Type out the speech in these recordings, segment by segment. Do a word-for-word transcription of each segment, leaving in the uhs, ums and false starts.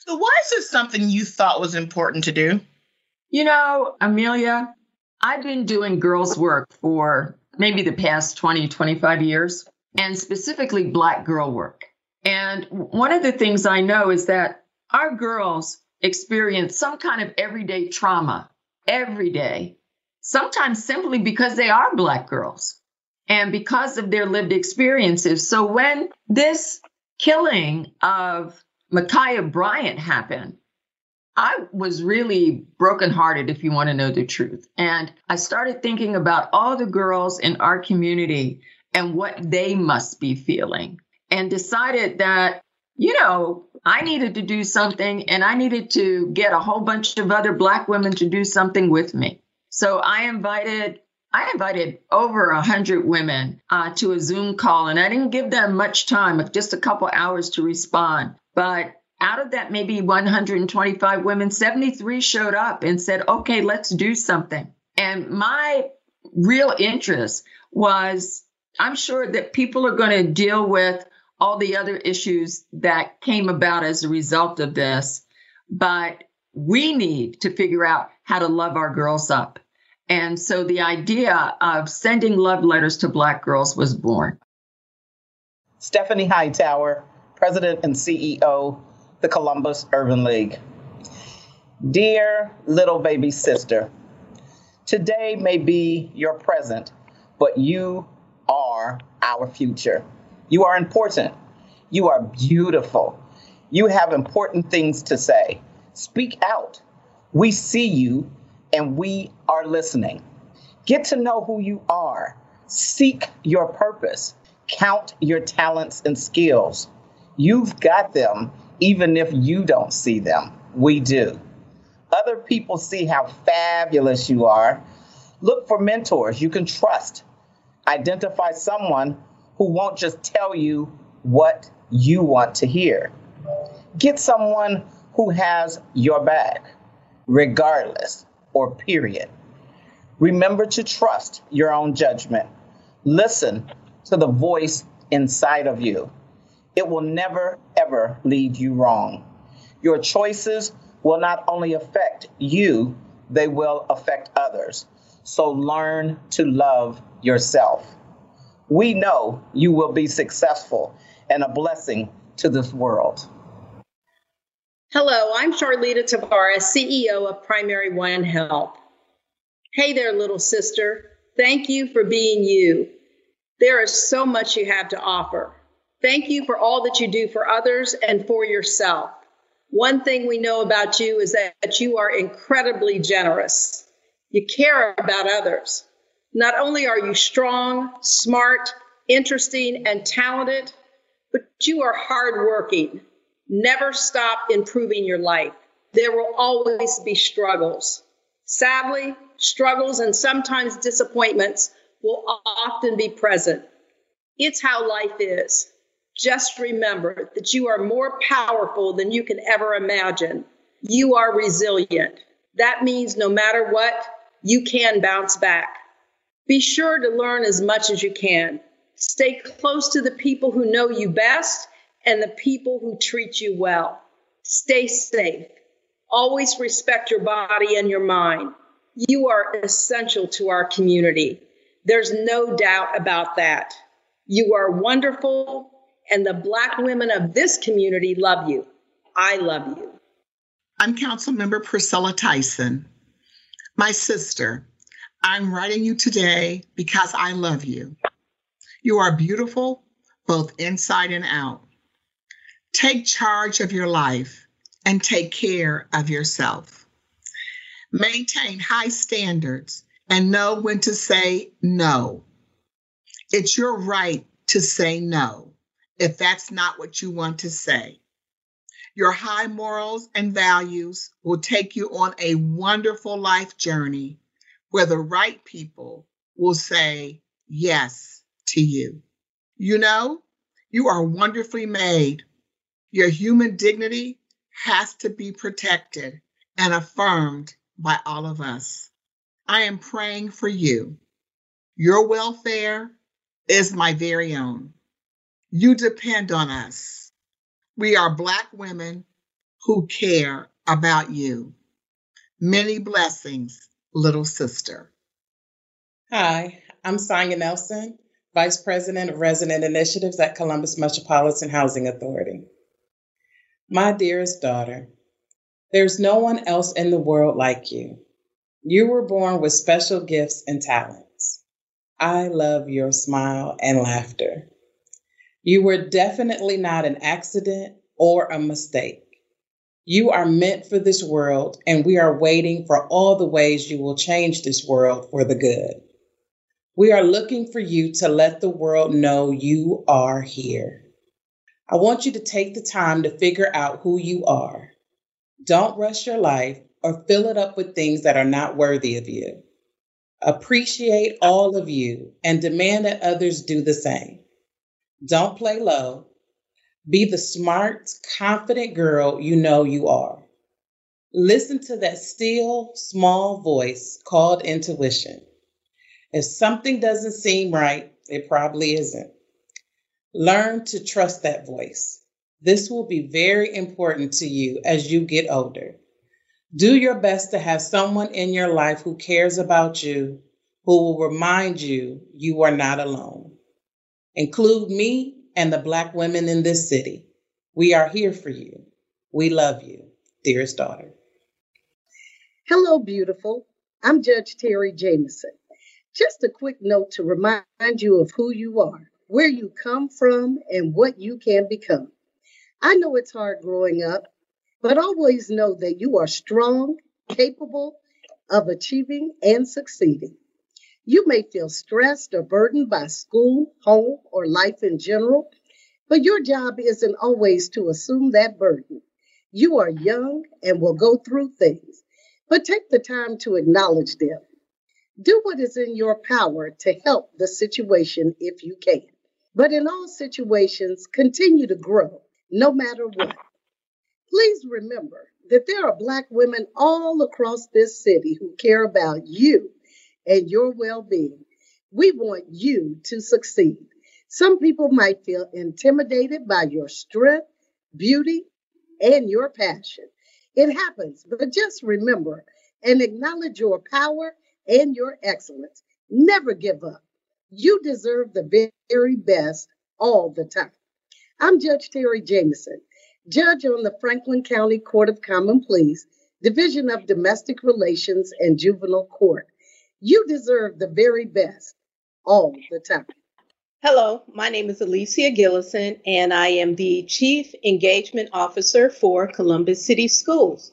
So why is this something you thought was important to do? You know, Amelia, I've been doing girls' work for maybe the past twenty, twenty-five years, and specifically Black girl work. And one of the things I know is that our girls experience some kind of everyday trauma every day, sometimes simply because they are Black girls and because of their lived experiences. So when this killing of Ma'Khia Bryant happened, I was really brokenhearted, if you want to know the truth. And I started thinking about all the girls in our community and what they must be feeling, and decided that, you know, I needed to do something, and I needed to get a whole bunch of other Black women to do something with me. So I invited I invited over a hundred women uh, to a Zoom call, and I didn't give them much time, just a couple hours to respond. But out of that, maybe one hundred twenty-five women, seventy-three showed up and said, okay, let's do something. And my real interest was, I'm sure that people are going to deal with all the other issues that came about as a result of this, but we need to figure out how to love our girls up. And so the idea of sending love letters to Black girls was born. Stephanie Hightower, President and C E O, the Columbus Urban League. Dear little baby sister, today may be your present, but you are our future. You are important. You are beautiful. You have important things to say. Speak out. We see you and we are listening. Get to know who you are. Seek your purpose. Count your talents and skills. You've got them, even if you don't see them. We do. Other people see how fabulous you are. Look for mentors you can trust. Identify someone who won't just tell you what you want to hear. Get someone who has your back, regardless or period. Remember to trust your own judgment. Listen to the voice inside of you. It will never, ever lead you wrong. Your choices will not only affect you, they will affect others. So learn to love yourself. We know you will be successful and a blessing to this world. Hello, I'm Charlita Tavares, C E O of Primary One Health. Hey there, little sister. Thank you for being you. There is so much you have to offer. Thank you for all that you do for others and for yourself. One thing we know about you is that you are incredibly generous. You care about others. Not only are you strong, smart, interesting, and talented, but you are hardworking. Never stop improving your life. There will always be struggles. Sadly, struggles and sometimes disappointments will often be present. It's how life is. Just remember that you are more powerful than you can ever imagine. You are resilient. That means no matter what, you can bounce back. Be sure to learn as much as you can. Stay close to the people who know you best and the people who treat you well. Stay safe. Always respect your body and your mind. You are essential to our community. There's no doubt about that. You are wonderful, and the Black women of this community love you. I love you. I'm Councilmember Priscilla Tyson. My sister, I'm writing you today because I love you. You are beautiful, both inside and out. Take charge of your life and take care of yourself. Maintain high standards and know when to say no. It's your right to say no if that's not what you want to say. Your high morals and values will take you on a wonderful life journey where the right people will say yes to you. You know, you are wonderfully made. Your human dignity has to be protected and affirmed by all of us. I am praying for you. Your welfare is my very own. You depend on us. We are Black women who care about you. Many blessings, little sister. Hi, I'm Sonia Nelson, Vice President of Resident Initiatives at Columbus Metropolitan Housing Authority. My dearest daughter, there's no one else in the world like you. You were born with special gifts and talents. I love your smile and laughter. You were definitely not an accident or a mistake. You are meant for this world, and we are waiting for all the ways you will change this world for the good. We are looking for you to let the world know you are here. I want you to take the time to figure out who you are. Don't rush your life or fill it up with things that are not worthy of you. Appreciate all of you and demand that others do the same. Don't play low. Be the smart, confident girl you know you are. Listen to that still, small voice called intuition. If something doesn't seem right, it probably isn't. Learn to trust that voice. This will be very important to you as you get older. Do your best to have someone in your life who cares about you, who will remind you you are not alone. Include me and the Black women in this city. We are here for you. We love you, dearest daughter. Hello, beautiful. I'm Judge Terry Jameson. Just a quick note to remind you of who you are, where you come from, and what you can become. I know it's hard growing up, but always know that you are strong, capable of achieving and succeeding. You may feel stressed or burdened by school, home, or life in general, but your job isn't always to assume that burden. You are young and will go through things, but take the time to acknowledge them. Do what is in your power to help the situation if you can. But in all situations, continue to grow, no matter what. Please remember that there are Black women all across this city who care about you and your well-being. We want you to succeed. Some people might feel intimidated by your strength, beauty, and your passion. It happens, but just remember and acknowledge your power and your excellence. Never give up. You deserve the very best all the time. I'm Judge Terry Jameson, judge on the Franklin County Court of Common Pleas, Division of Domestic Relations and Juvenile Court. You deserve the very best all the time. Hello, my name is Alicia Gillison, and I am the Chief Engagement Officer for Columbus City Schools.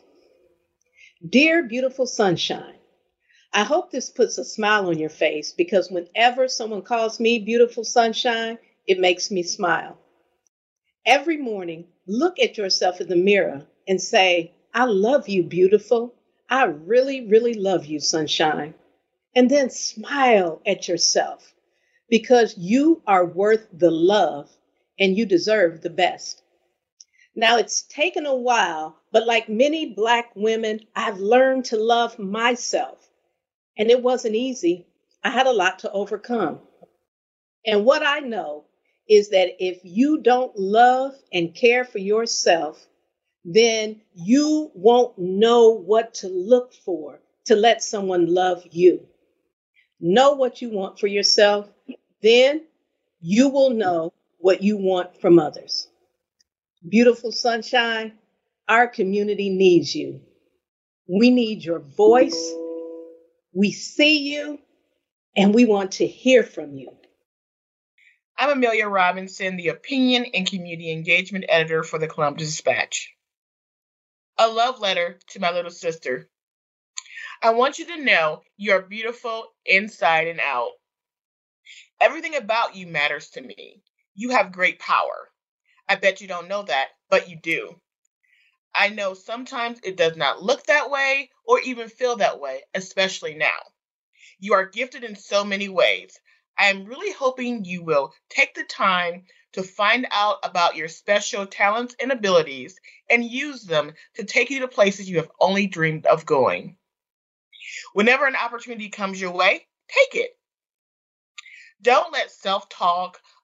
Dear beautiful sunshine, I hope this puts a smile on your face, because whenever someone calls me beautiful sunshine, it makes me smile. Every morning, look at yourself in the mirror and say, I love you, beautiful. I really, really love you, sunshine. And then smile at yourself, because you are worth the love and you deserve the best. Now, it's taken a while, but like many Black women, I've learned to love myself. And it wasn't easy. I had a lot to overcome. And what I know is that if you don't love and care for yourself, then you won't know what to look for to let someone love you. Know what you want for yourself, then you will know what you want from others. Beautiful sunshine, our community needs you. We need your voice. We see you, and we want to hear from you. I'm Amelia Robinson, the Opinion and Community Engagement Editor for the Columbus Dispatch. A love letter to my little sister. I want you to know you are beautiful inside and out. Everything about you matters to me. You have great power. I bet you don't know that, but you do. I know sometimes it does not look that way or even feel that way, especially now. You are gifted in so many ways. I am really hoping you will take the time to find out about your special talents and abilities and use them to take you to places you have only dreamed of going. Whenever an opportunity comes your way, take it. Don't let self-talk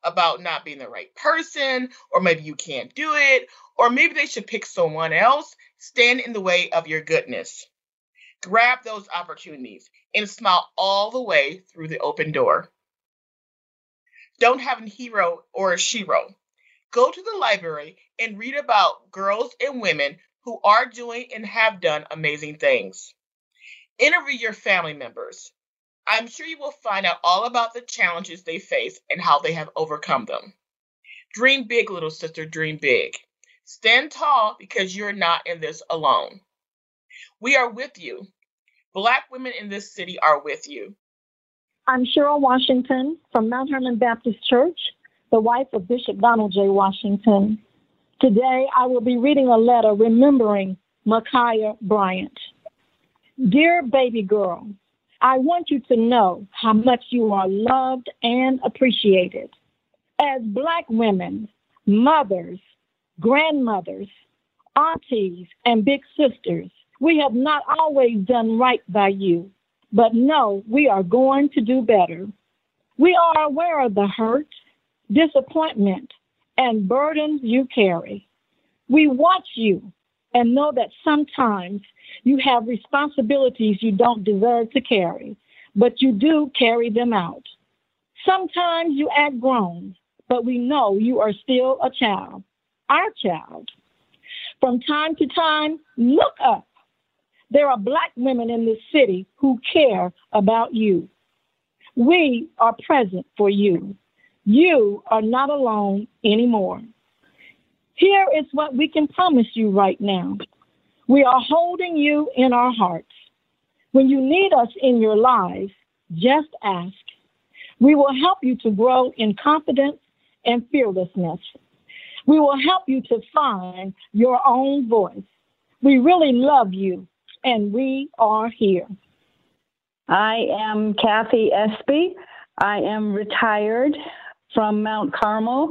about not being the right person, or maybe you can't do it, or maybe they should pick someone else, stand in the way of your goodness. Grab those opportunities and smile all the way through the open door. Don't have a hero or a shero. Go to the library and read about girls and women who are doing and have done amazing things. Interview your family members. I'm sure you will find out all about the challenges they face and how they have overcome them. Dream big, little sister, dream big. Stand tall because you're not in this alone. We are with you. Black women in this city are with you. I'm Cheryl Washington from Mount Hermon Baptist Church, the wife of Bishop Donald J. Washington. Today, I will be reading a letter remembering Ma'Khia Bryant. Dear baby girl, I want you to know how much you are loved and appreciated. As Black women, mothers, grandmothers, aunties, and big sisters, we have not always done right by you, but no, we are going to do better. We are aware of the hurt, disappointment, and burdens you carry. We watch you and know that sometimes you have responsibilities you don't deserve to carry, but you do carry them out. Sometimes you act grown, but we know you are still a child, our child. From time to time, look up. There are Black women in this city who care about you. We are present for you. You are not alone anymore. Here is what we can promise you right now. We are holding you in our hearts. When you need us in your lives, just ask. We will help you to grow in confidence and fearlessness. We will help you to find your own voice. We really love you, and we are here. I am Kathy Espy. I am retired from Mount Carmel.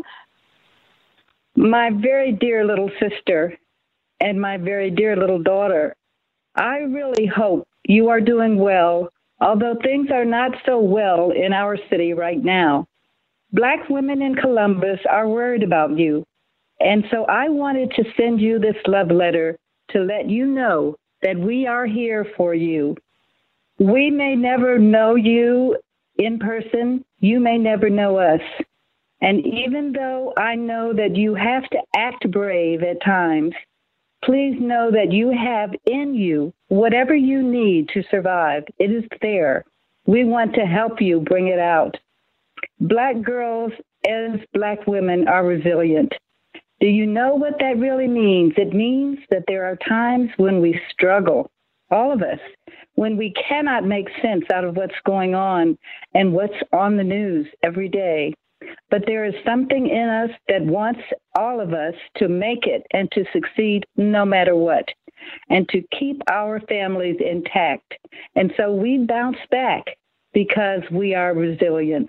My very dear little sister and my very dear little daughter, I really hope you are doing well, although things are not so well in our city right now. Black women in Columbus are worried about you, and so I wanted to send you this love letter to let you know that we are here for you. We may never know you in person. You may never know us. And even though I know that you have to act brave at times, please know that you have in you whatever you need to survive. It is there. We want to help you bring it out. Black girls as Black women are resilient. Do you know what that really means? It means that there are times when we struggle, all of us, when we cannot make sense out of what's going on and what's on the news every day. But there is something in us that wants all of us to make it and to succeed no matter what, and to keep our families intact. And so we bounce back because we are resilient.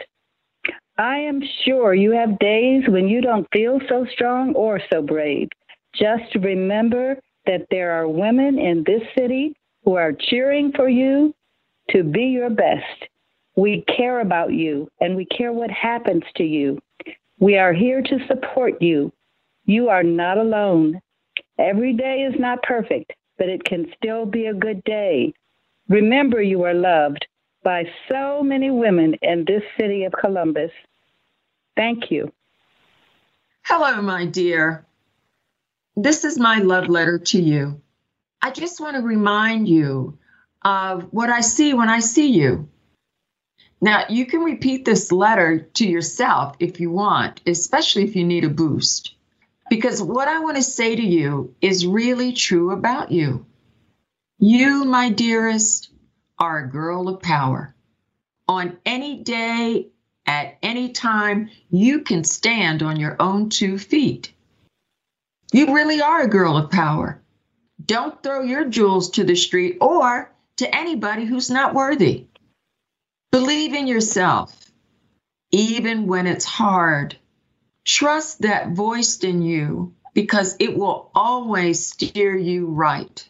I am sure you have days when you don't feel so strong or so brave. Just remember that there are women in this city who are cheering for you to be your best. We care about you, and we care what happens to you. We are here to support you. You are not alone. Every day is not perfect, but it can still be a good day. Remember, you are loved by so many women in this city of Columbus. Thank you. Hello, my dear. This is my love letter to you. I just want to remind you of what I see when I see you. Now, you can repeat this letter to yourself if you want, especially if you need a boost, because what I want to say to you is really true about you. You, my dearest, are a girl of power. On any day, at any time, you can stand on your own two feet. You really are a girl of power. Don't throw your jewels to the street or to anybody who's not worthy. Believe in yourself, even when it's hard. Trust that voice in you because it will always steer you right.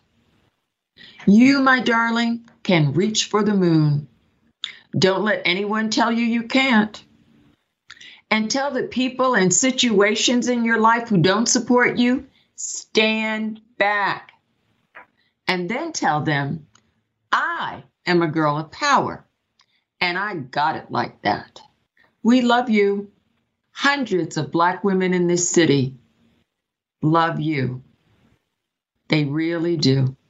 You, my darling, can reach for the moon. Don't let anyone tell you you can't. And tell the people and situations in your life who don't support you, stand back. And then tell them, I am a girl of power, and I got it like that. We love you. Hundreds of Black women in this city love you. They really do.